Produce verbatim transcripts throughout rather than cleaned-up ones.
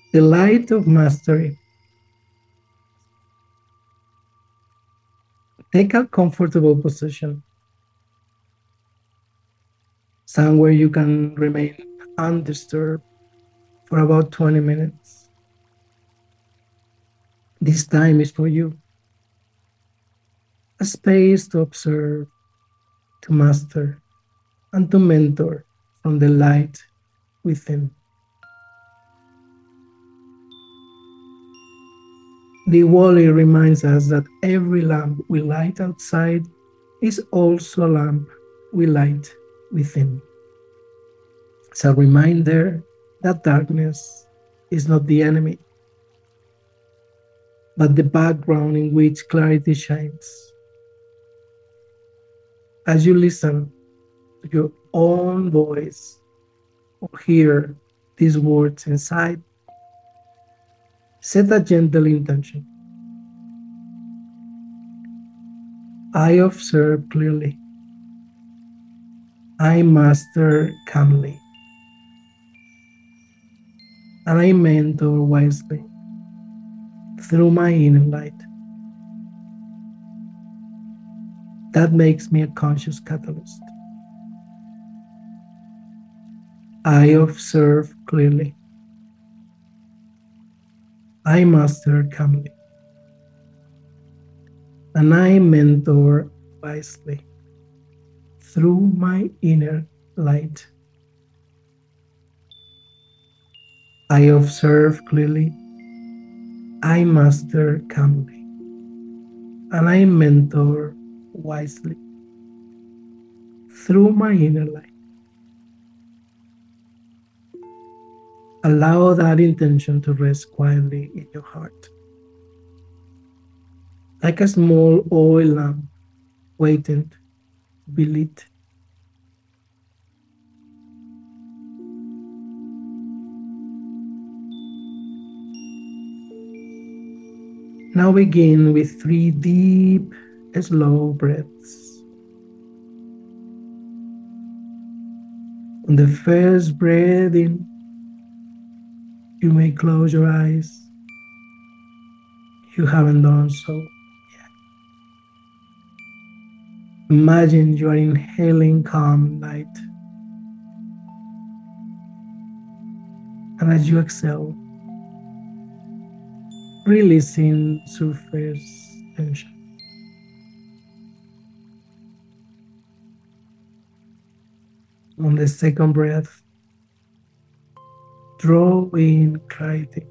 The light of mastery. Take a comfortable position, somewhere you can remain undisturbed for about twenty minutes. This time is for you, a space to observe, to master, and to mentor from the light within. Diwali reminds us that every lamp we light outside is also a lamp we light within. It's a reminder that darkness is not the enemy, but the background in which clarity shines. As you listen to your own voice or hear these words inside, set a gentle intention. I observe clearly. I master calmly. And I mentor wisely through my inner light. That makes me a conscious catalyst. I observe clearly. I master calmly. And I mentor wisely through my inner light. I observe clearly. I master calmly. And I mentor wisely through my inner light. Allow that intention to rest quietly in your heart, like a small oil lamp waiting to be lit. Now begin with three deep, slow breaths. On the first breath in, you may close your eyes. You haven't done so yet. Imagine you are inhaling calm light. And as you exhale, releasing surface tension. On the second breath, draw in clarity.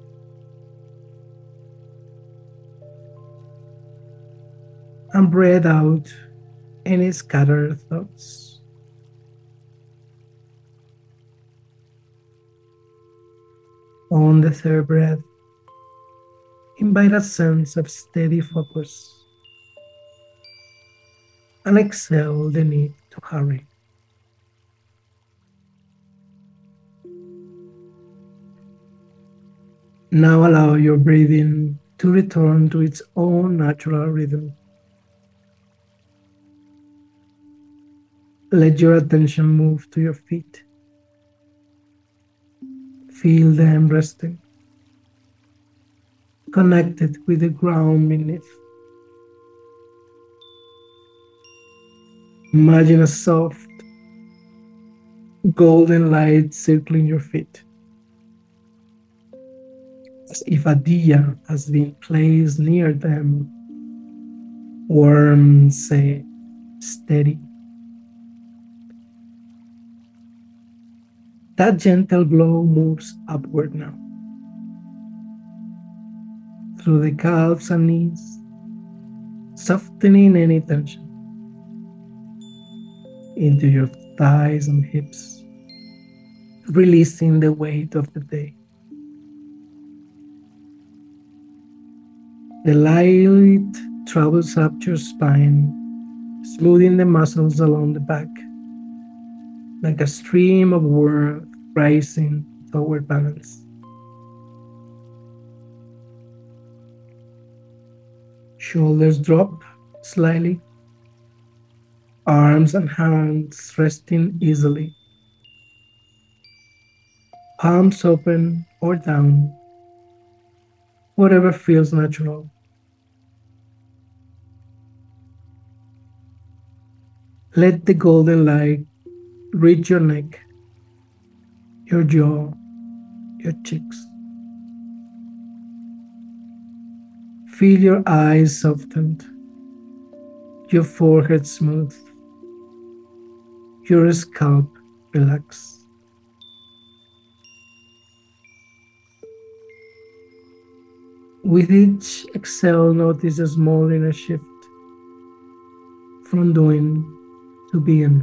And breathe out any scattered thoughts. On the third breath, invite a sense of steady focus. And exhale the need to hurry. Now allow your breathing to return to its own natural rhythm. Let your attention move to your feet. Feel them resting, connected with the ground beneath. Imagine a soft, golden light circling your feet, as if a diya has been placed near them, warm, safe, steady. That gentle glow moves upward now, through the calves and knees, softening any tension, into your thighs and hips, releasing the weight of the day. The light travels up your spine, smoothing the muscles along the back, like a stream of warmth rising toward balance. Shoulders drop slightly, arms and hands resting easily, palms open or down, whatever feels natural. Let the golden light reach your neck, your jaw, your cheeks. Feel your eyes softened, your forehead smooth, your scalp relax. With each exhale, notice a small inner shift from doing to being.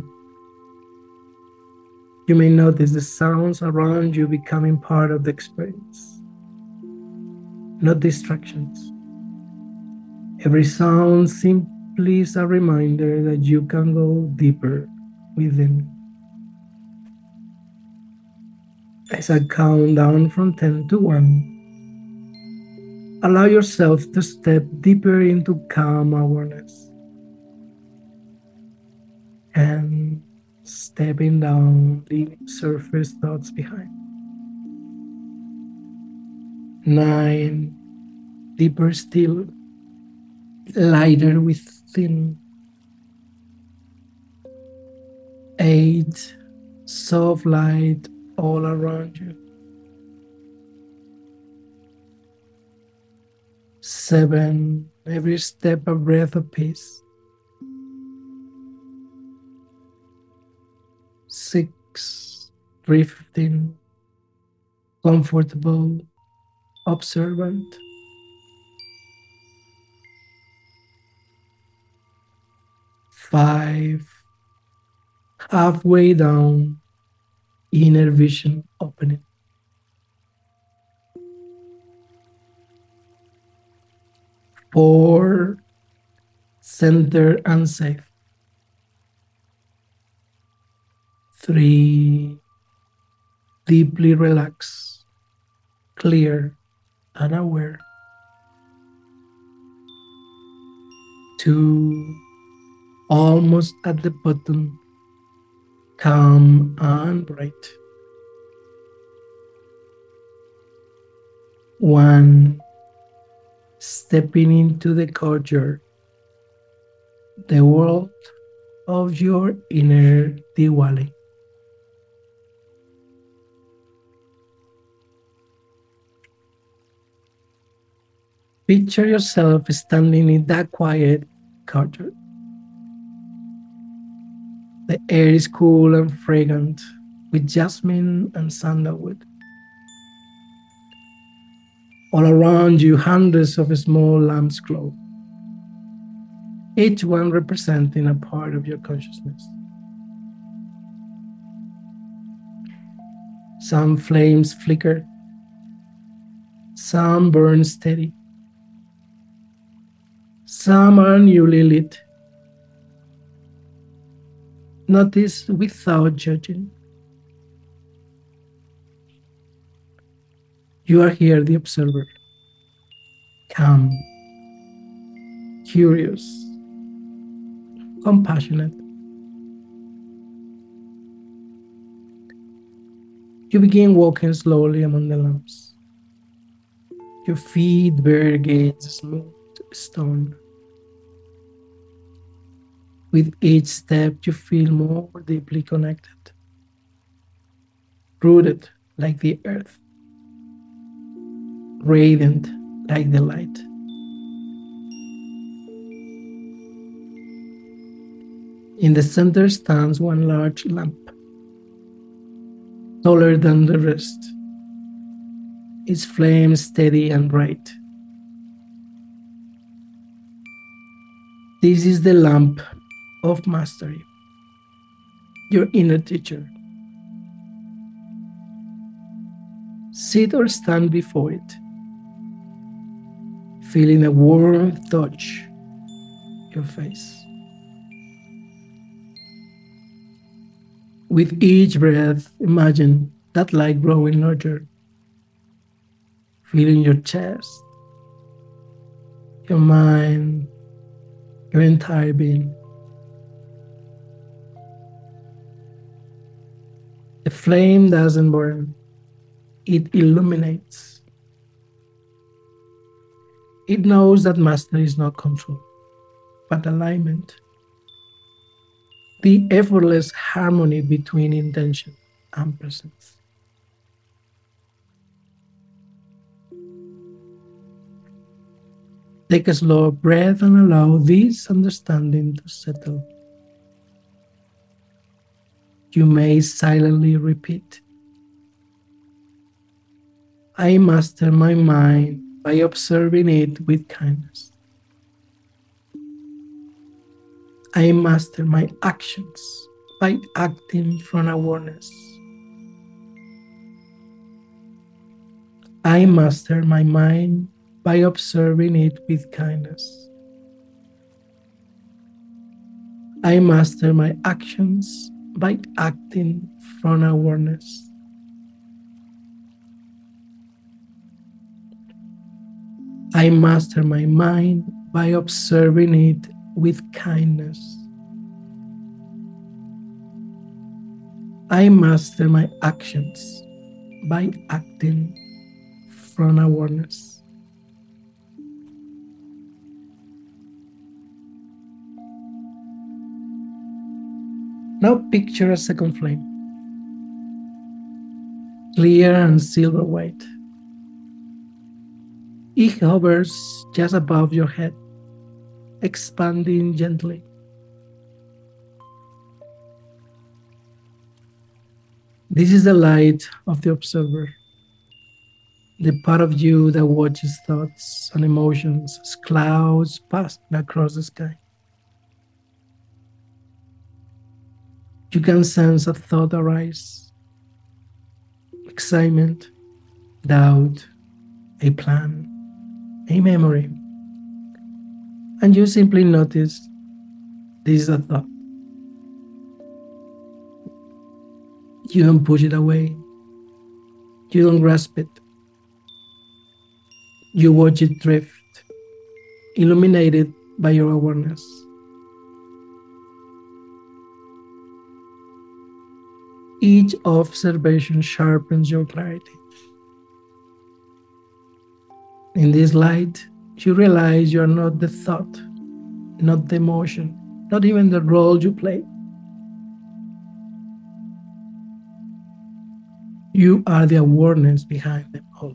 You may notice the sounds around you becoming part of the experience, not distractions. Every sound simply is a reminder that you can go deeper within. As I count down from ten to one, allow yourself to step deeper into calm awareness and stepping down, leaving surface thoughts behind. Nine, deeper still, lighter within. Eight, soft light all around you. Seven, every step a breath of peace. Six, drifting, comfortable, observant. Five, halfway down, inner vision opening. Four, center and safe. Three, deeply relaxed, clear, and aware. Two, almost at the bottom, calm and bright. One, stepping into the courtyard, the world of your inner Diwali. Picture yourself standing in that quiet courtyard. The air is cool and fragrant with jasmine and sandalwood. All around you, hundreds of small lamps glow, each one representing a part of your consciousness. Some flames flicker, some burn steady, some are newly lit. Notice without judging. You are here, the observer, calm, curious, compassionate. You begin walking slowly among the lamps. Your feet bare against smooth stone. With each step, you feel more deeply connected, rooted like the earth, radiant like the light. In the center stands one large lamp, taller than the rest, its flame steady and bright. This is the lamp of mastery, your inner teacher. Sit or stand before it, feeling a warm touch your face. With each breath, imagine that light growing larger, filling your chest, your mind, your entire being. The flame doesn't burn, it illuminates. It knows that mastery is not control, but alignment, the effortless harmony between intention and presence. Take a slow breath and allow this understanding to settle. You may silently repeat, I master my mind by observing it with kindness. I master my actions by acting from awareness. I master my mind by observing it with kindness. I master my actions by acting from awareness. I master my mind by observing it with kindness. I master my actions by acting from awareness. Now picture a second flame, clear and silver white. It hovers just above your head, expanding gently. This is the light of the observer, the part of you that watches thoughts and emotions as clouds pass across the sky. You can sense a thought arise, excitement, doubt, a plan, a memory, and you simply notice this is a thought. You don't push it away. You don't grasp it. You watch it drift, illuminated by your awareness. Each observation sharpens your clarity. In this light, you realize you are not the thought, not the emotion, not even the role you play. You are the awareness behind them all.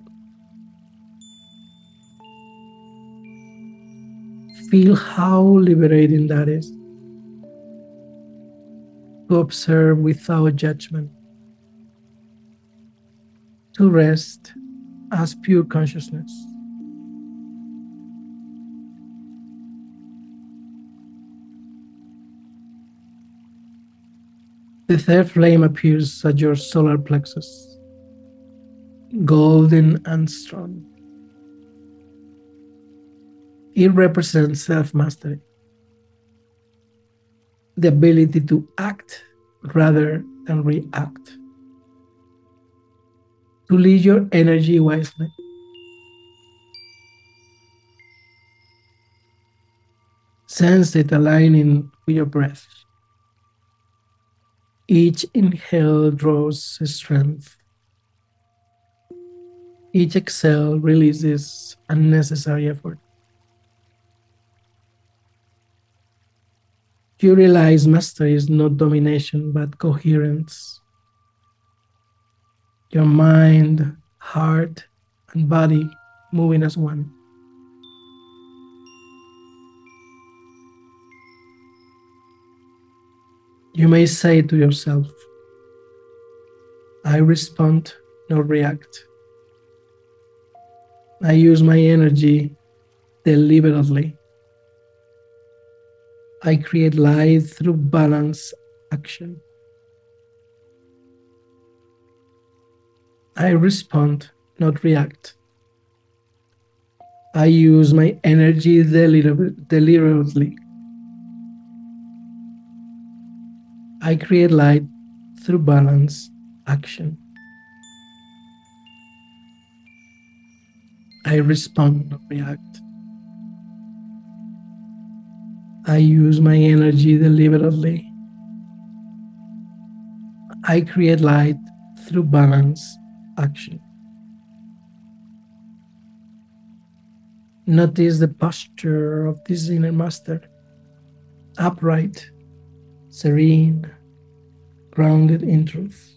Feel how liberating that is, to observe without judgment, to rest as pure consciousness. The third flame appears at your solar plexus, golden and strong. It represents self-mastery, the ability to act rather than react, to lead your energy wisely. Sense it aligning with your breath. Each inhale draws strength. Each exhale releases unnecessary effort. You realize mastery is not domination, but coherence. Your mind, heart, and body moving as one. You may say to yourself, I respond, not react. I use my energy deliberately. I create light through balanced action. I respond, not react. I use my energy deliberately. I create light through balanced action. I respond, not react. I use my energy deliberately. I create light through balanced action. Notice the posture of this inner master, upright, serene, grounded in truth.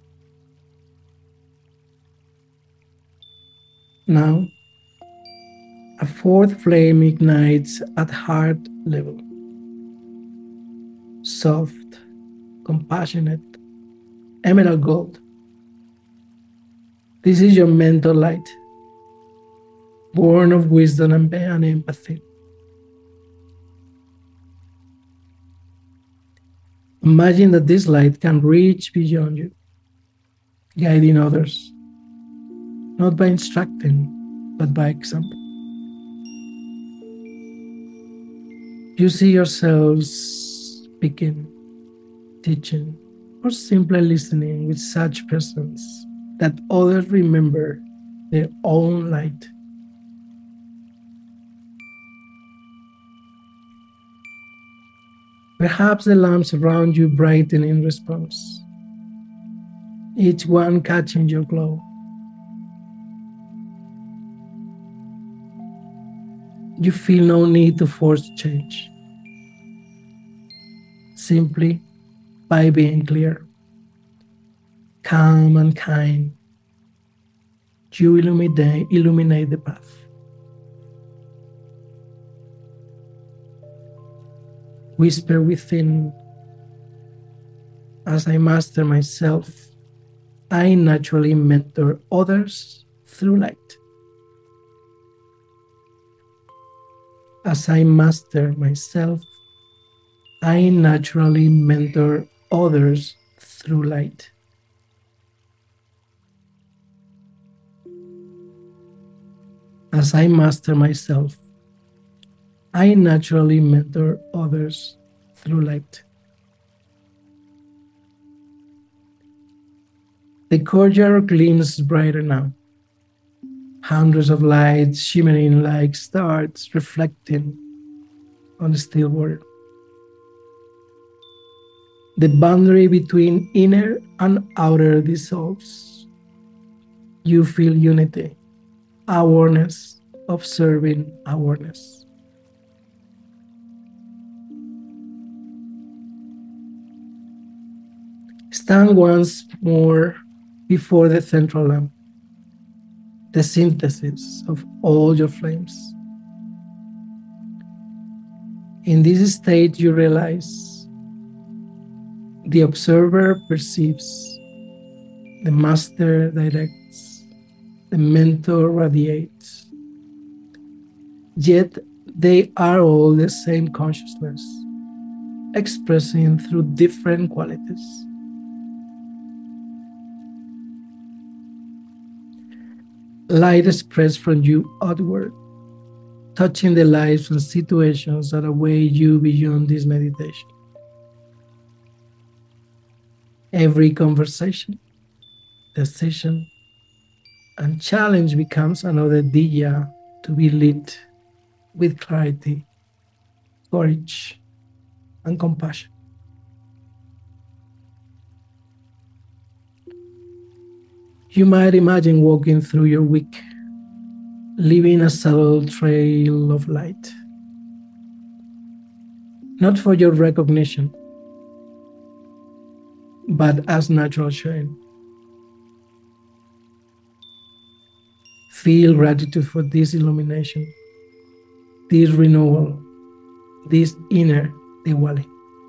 Now, a fourth flame ignites at heart level. Soft, compassionate, emerald gold. This is your mental light, born of wisdom and empathy. Imagine that this light can reach beyond you, guiding others, not by instructing, but by example. You see yourselves speaking, teaching, or simply listening with such presence that others remember their own light. Perhaps the lamps around you brighten in response, each one catching your glow. You feel no need to force change. Simply by being clear, calm and kind, you illuminate, illuminate the path. Whisper within, as I master myself, I naturally mentor others through light. As I master myself, I naturally mentor others through light. As I master myself, I naturally mentor others through light. The courtyard gleams brighter now. Hundreds of lights shimmering like stars reflecting on the still water. The boundary between inner and outer dissolves. You feel unity, awareness, observing awareness. Stand once more before the central lamp, the synthesis of all your flames. In this state, you realize the observer perceives, the master directs, the mentor radiates. Yet they are all the same consciousness, expressing through different qualities. Light spreads from you outward, touching the lives and situations that await you beyond this meditation. Every conversation, decision, and challenge becomes another diya to be lit with clarity, courage, and compassion. You might imagine walking through your week, leaving a subtle trail of light. Not for your recognition, but as natural shine. Feel gratitude for this illumination, this renewal, this inner Diwali.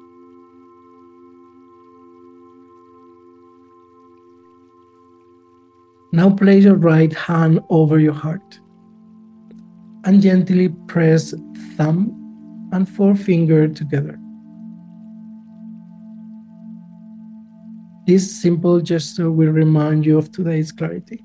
Now place your right hand over your heart and gently press thumb and forefinger together. This simple gesture will remind you of today's clarity.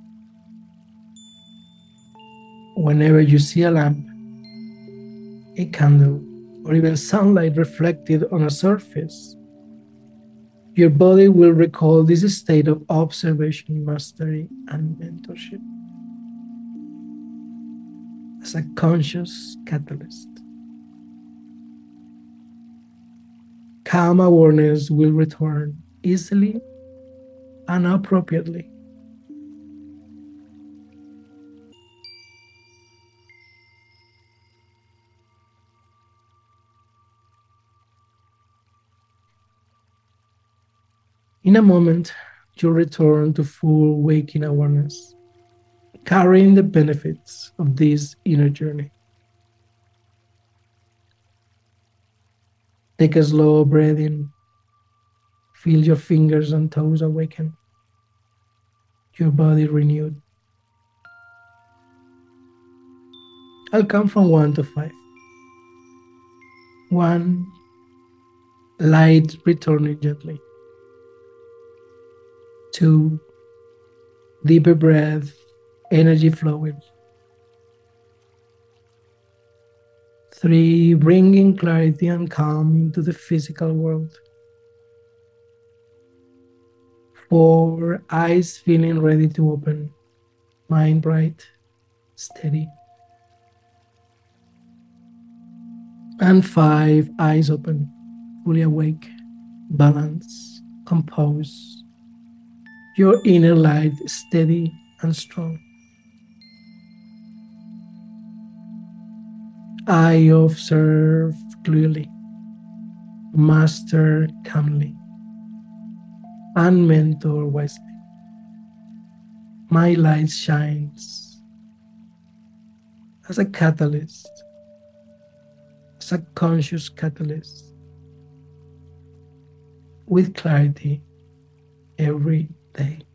Whenever you see a lamp, a candle, or even sunlight reflected on a surface, your body will recall this state of observation, mastery, and mentorship as a conscious catalyst. Calm awareness will return easily and appropriately. In a moment, you return to full waking awareness, carrying the benefits of this inner journey. Take a slow breath in. Feel your fingers and toes awaken, your body renewed. I'll count from one to five. One, light returning gently. Two, deeper breath, energy flowing. Three, bringing clarity and calm into the physical world. Four, eyes feeling ready to open, mind bright, steady. And five, eyes open, fully awake, balanced, composed. Your inner light steady and strong. I observe clearly, master calmly, and mentor wisely. My light shines as a catalyst, as a conscious catalyst, with clarity every day.